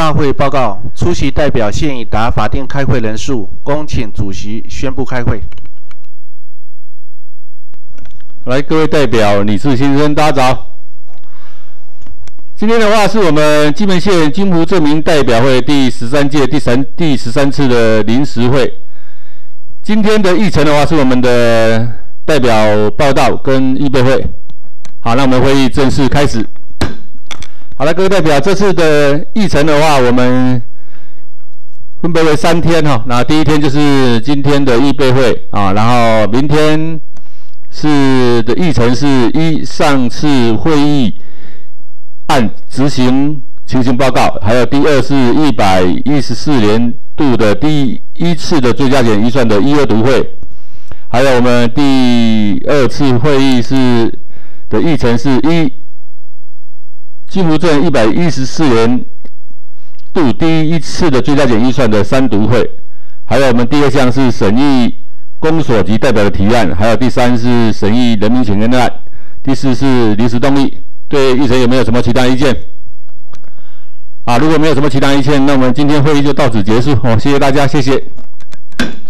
大会报告，出席代表现已达法定开会人数，恭请主席宣布开会。 来，各位代表、理事先生，大家早。今天的话是我们金门县金湖镇民代表会第13届第13次的临时会。今天的议程的话是我们的代表报道跟预备会。好，那我们会议正式开始。好了，各位代表，这次的议程的话，我们分别为3天哈。那第一天就是今天的预备会啊，然后明天的议程是上次会议按执行情形报告，还有第2是114年度的第1次的追加减预算的1、2读会，还有我们第2次会议的议程是金湖镇114年度第1次的追加减预算的3读会，还有我们第2项是审议公所及代表的提案，还有第3是审议人民请愿案，第4是临时动议。对议程有没有什么其他意见？如果没有什么其他意见，那我们今天会议就到此结束。谢谢大家，谢谢。